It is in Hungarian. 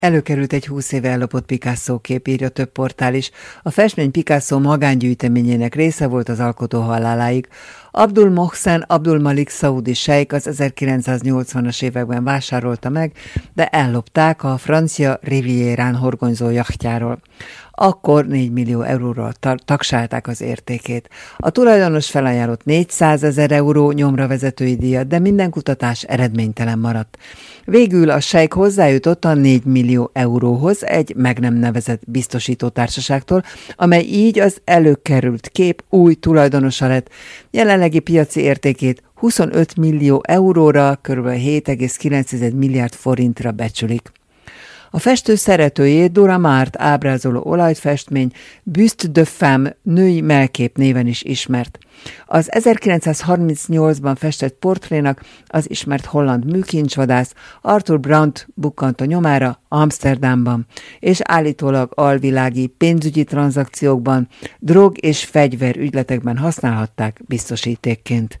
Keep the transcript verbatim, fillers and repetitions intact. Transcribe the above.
Előkerült egy húsz éve ellopott Picasso kép, írja több portál is. A festmény Picasso magángyűjteményének része volt az alkotó haláláig. Abdul Mohsen Abdul Malik szaudi sejk az ezerkilencszáznyolcvanas években vásárolta meg, de ellopták a francia Rivierán horgonyzó jachtjáról. Akkor négy millió euróra taksálták az értékét. A tulajdonos felajánlott négyszázezer euró nyomra vezetői díjat, de minden kutatás eredménytelen maradt. Végül a sejk hozzájutott a négy millió euróhoz egy meg nem nevezett biztosítótársaságtól, amely így az előkerült kép új tulajdonosa lett. Jelenlegi piaci értékét huszonöt millió euróra, kb. hét egész kilenc milliárd forintra becsülik. A festő szeretőjét Dora Márt ábrázoló olajfestmény Buste de Femme női mellkép néven is ismert. Az ezerkilencszázharmincnyolcban festett portrénak az ismert holland műkincsvadász Arthur Brandt bukkant a nyomára Amsterdamban, és állítólag alvilági pénzügyi tranzakciókban, drog- és fegyverügyletekben használhatták biztosítékként.